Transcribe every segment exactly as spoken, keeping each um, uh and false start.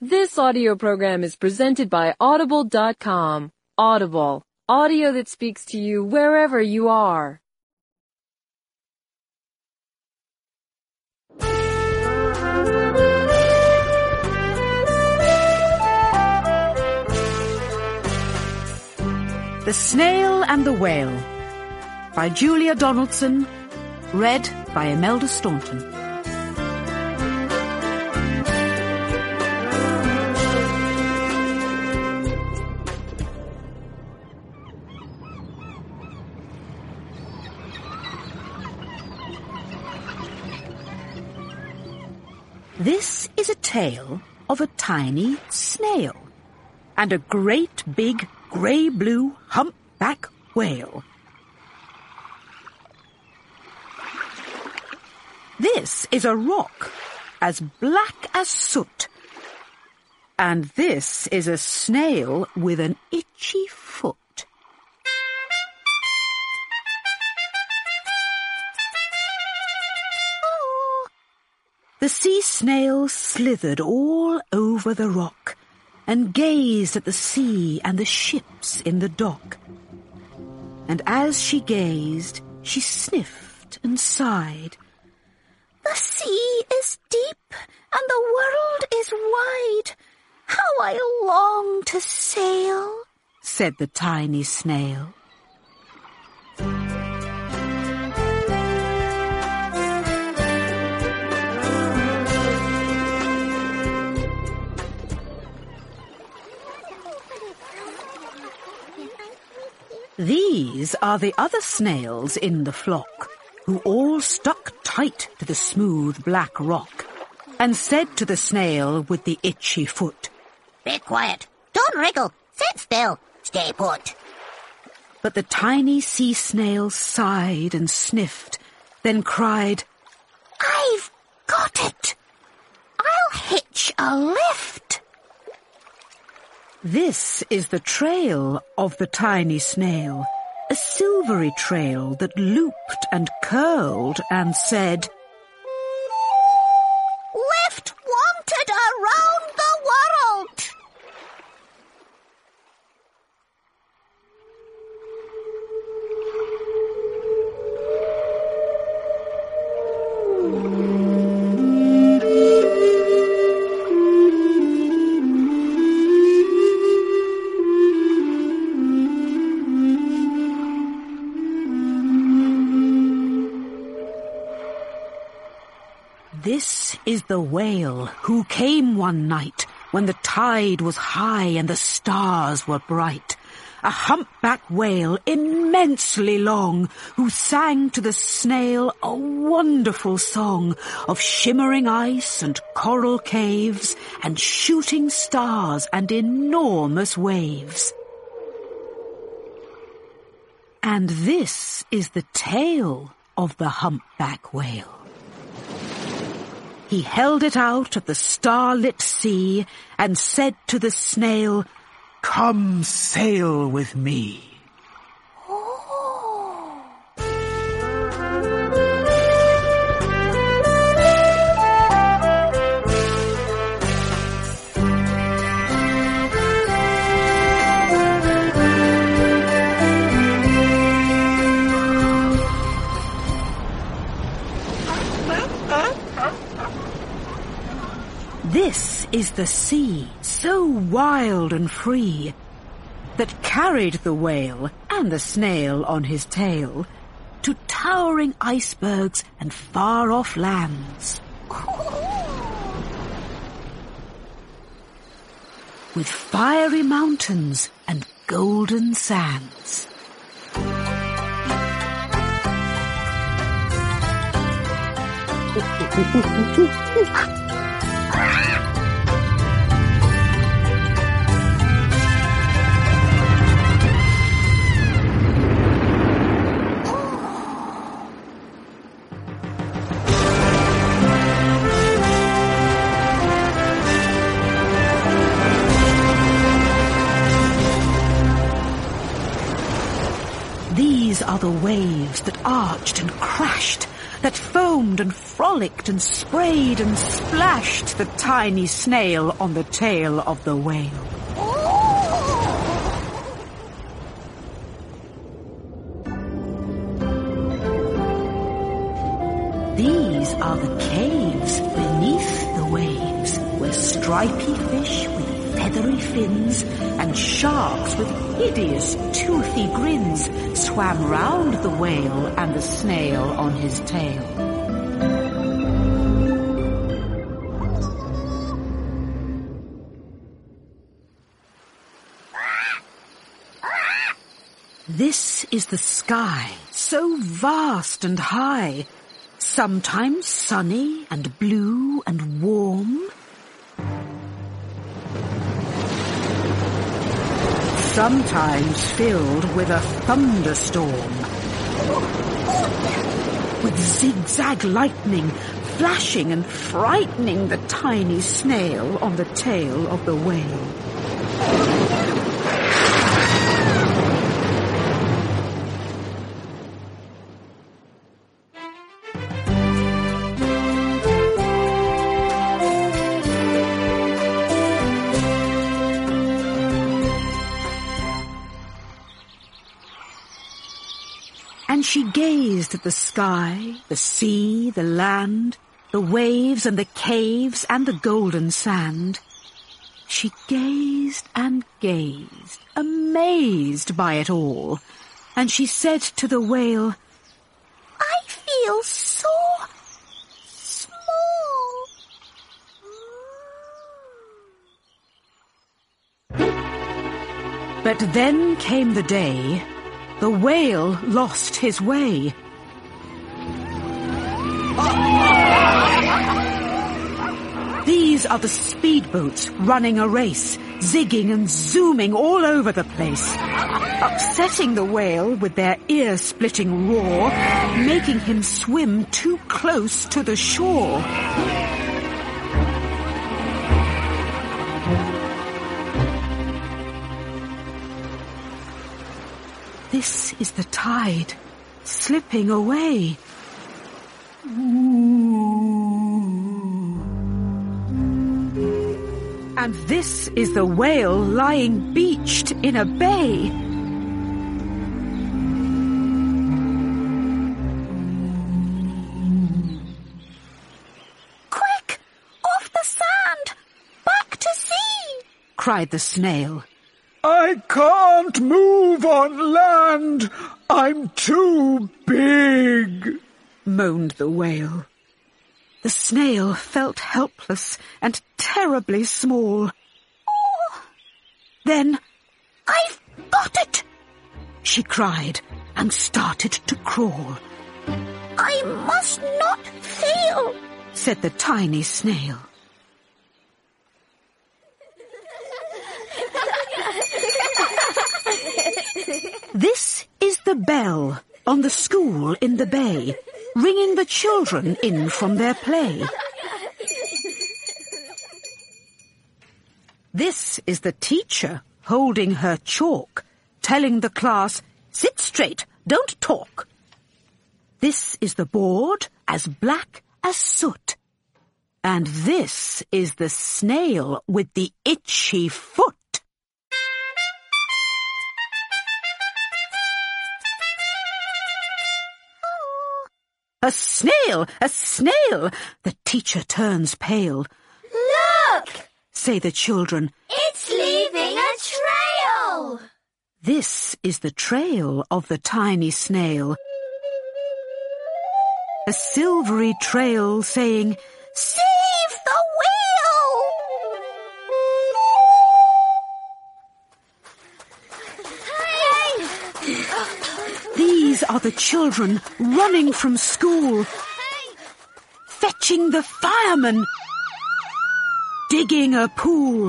This audio program is presented by Audible dot com. Audible, audio that speaks to you wherever you are. The Snail and the Whale by Julia Donaldson, read by Imelda Staunton. This is a tale of a tiny snail and a great big grey-blue humpback whale. This is a rock as black as soot, and this is a snail with an itchy foot. The sea snail slithered all over the rock and gazed at the sea and the ships in the dock. And as she gazed, she sniffed and sighed. "The sea is deep and the world is wide. How I long to sail," said the tiny snail. These are the other snails in the flock, who all stuck tight to the smooth black rock, and said to the snail with the itchy foot, "Be quiet, don't wriggle, sit still, stay put." But the tiny sea snail sighed and sniffed, then cried, "I've got it! I'll hitch a lift." This is the trail of the tiny snail, a silvery trail that looped and curled and said, "Lift wanted around the world." This is the whale who came one night when the tide was high and the stars were bright. A humpback whale immensely long, who sang to the snail a wonderful song of shimmering ice and coral caves and shooting stars and enormous waves. And this is the tale of the humpback whale. He held it out at the starlit sea and said to the snail, "Come sail with me." This is the sea, so wild and free, that carried the whale and the snail on his tail to towering icebergs and far-off lands. With fiery mountains and golden sands. These are the waves that arched and crashed that foamed and frolicked and sprayed and splashed the tiny snail on the tail of the whale. These are the caves beneath the waves, where stripy fish with feathery fins and sharks with hideous toothy grins swam round the whale and the snail on his tail. This is the sky, so vast and high, sometimes sunny and blue and warm, sometimes filled with a thunderstorm, with zigzag lightning flashing and frightening the tiny snail on the tail of the whale. And she gazed at the sky, the sea, the land, the waves and the caves and the golden sand. She gazed and gazed, amazed by it all, and she said to the whale, I feel so small. But then came the day the whale lost his way. These are the speedboats running a race, zigging and zooming all over the place, upsetting the whale with their ear-splitting roar, making him swim too close to the shore. This is the tide, slipping away. And this is the whale lying beached in a bay. Quick! Off the sand! Back to sea! Cried the snail. I can't move on land. I'm too big, moaned the whale. The snail felt helpless and terribly small. Oh. Then, I've got it, she cried and started to crawl. I must not fail, said the tiny snail. This is the bell on the school in the bay, ringing the children in from their play. This is the teacher holding her chalk, telling the class, sit straight, don't talk. This is the board, as black as soot. And this is the snail with the itchy foot. A snail! A snail! The teacher turns pale. Look! Say the children. It's leaving a trail! This is the trail of the tiny snail. A silvery trail saying, Save the whale! These are the children running from school, fetching the fireman, digging a pool,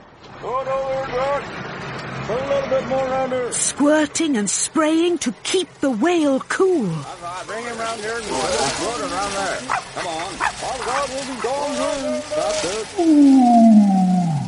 a little bit more around here. Squirting and spraying to keep the whale cool. Bring him around here and put it around there. Come on. All God will be gone soon. That's it. Ooh.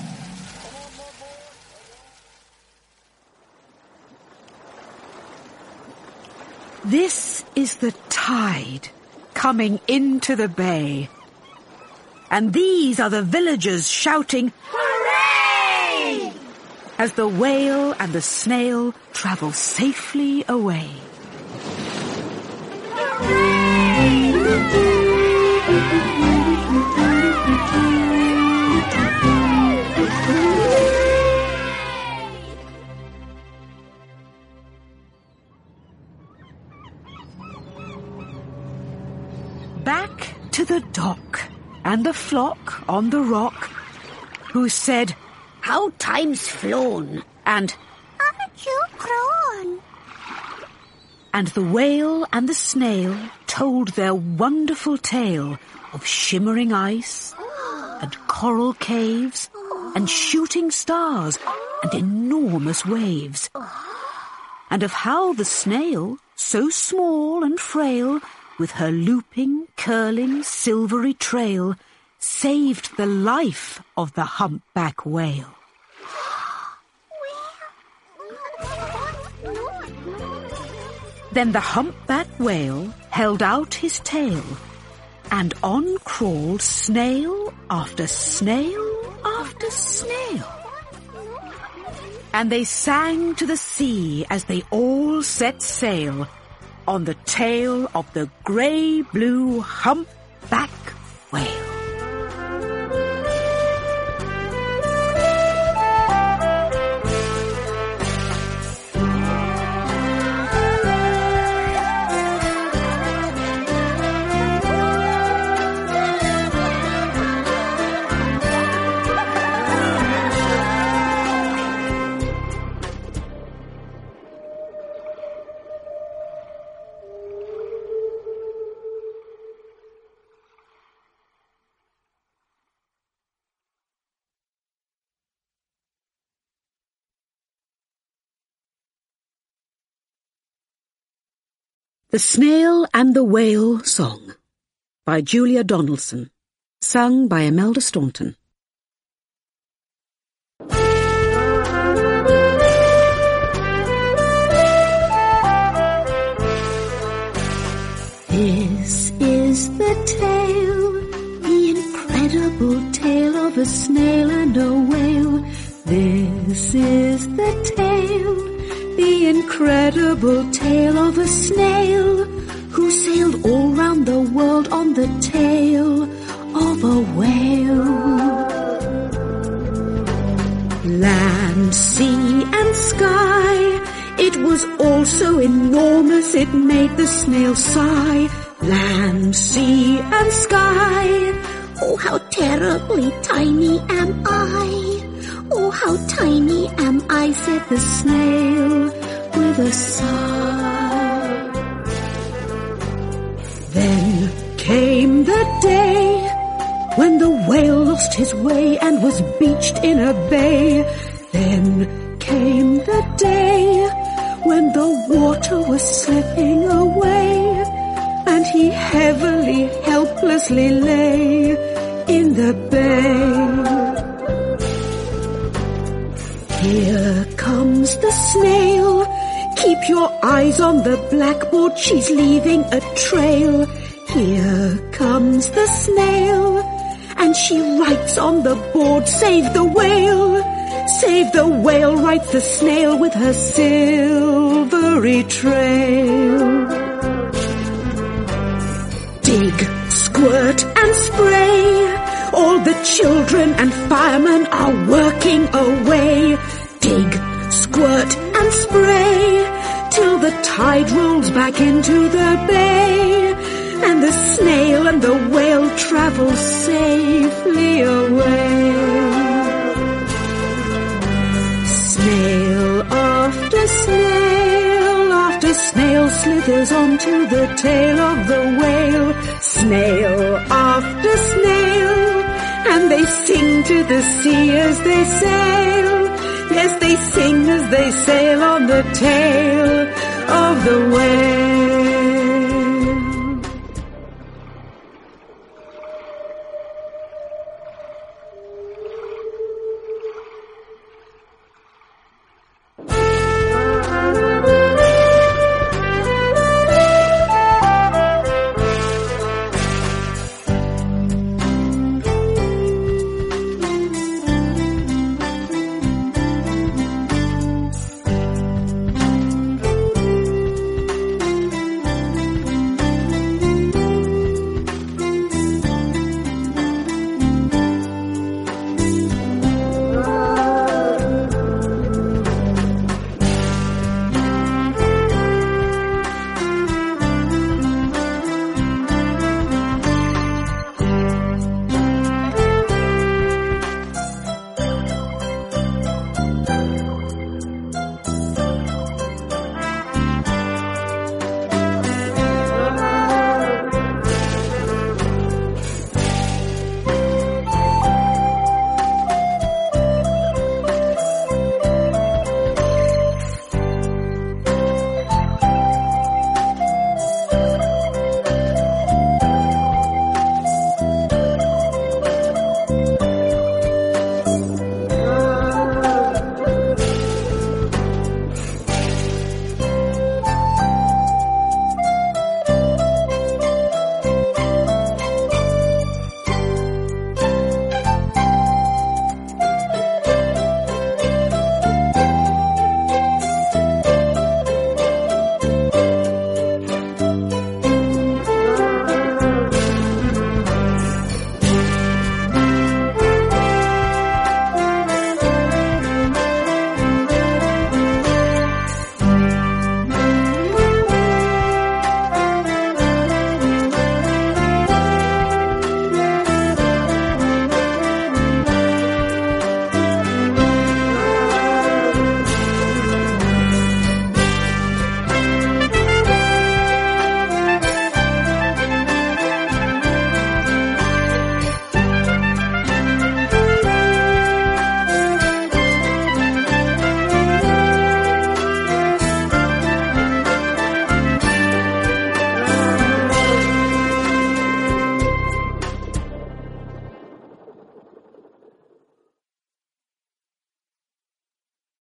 This is the tide, coming into the bay. And these are the villagers shouting, "Hooray!" as the whale and the snail travel safely away. Back to the dock, and the flock on the rock, who said, How time's flown. and Aren't you grown? And the whale and the snail told their wonderful tale of shimmering ice and coral caves and shooting stars and enormous waves, and of how the snail, so small and frail, with her looping, curling, silvery trail, saved the life of the humpback whale. Then the humpback whale held out his tail, and on crawled snail after snail after snail. And they sang to the sea as they all set sail on the tail of the grey-blue humpback whale. The Snail and the Whale Song by Julia Donaldson, sung by Imelda Staunton. This is the tale, the incredible tale of a snail and a whale. This is the tale, the incredible tale of a snail who sailed all round the world on the tail of a whale. Land, sea and sky, it was all so enormous it made the snail sigh. Land, sea and sky, Oh, how terribly tiny am I. Oh, how tiny am I, said the snail with a sigh. Then came the day when the whale lost his way and was beached in a bay. Then came the day when the water was slipping away, and he heavily, helplessly lay in the bay. Here comes the snail. Keep your eyes on the blackboard, she's leaving a trail. Here comes the snail, and she writes on the board, save the whale. Save the whale, writes the snail with her silvery trail. Dig, squirt and spray, all the children and firemen are working away. Dig, squirt and spray, till the tide rolls back into the bay, and the snail and the whale travel safely away. Snail after snail after snail slithers onto the tail of the whale. Snail after snail, and they sing to the sea as they sail. Yes, they sing as they sail on the tail of the whale.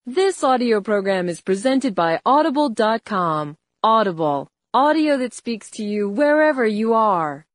This audio program is presented by Audible dot com. Audible, audio that speaks to you wherever you are.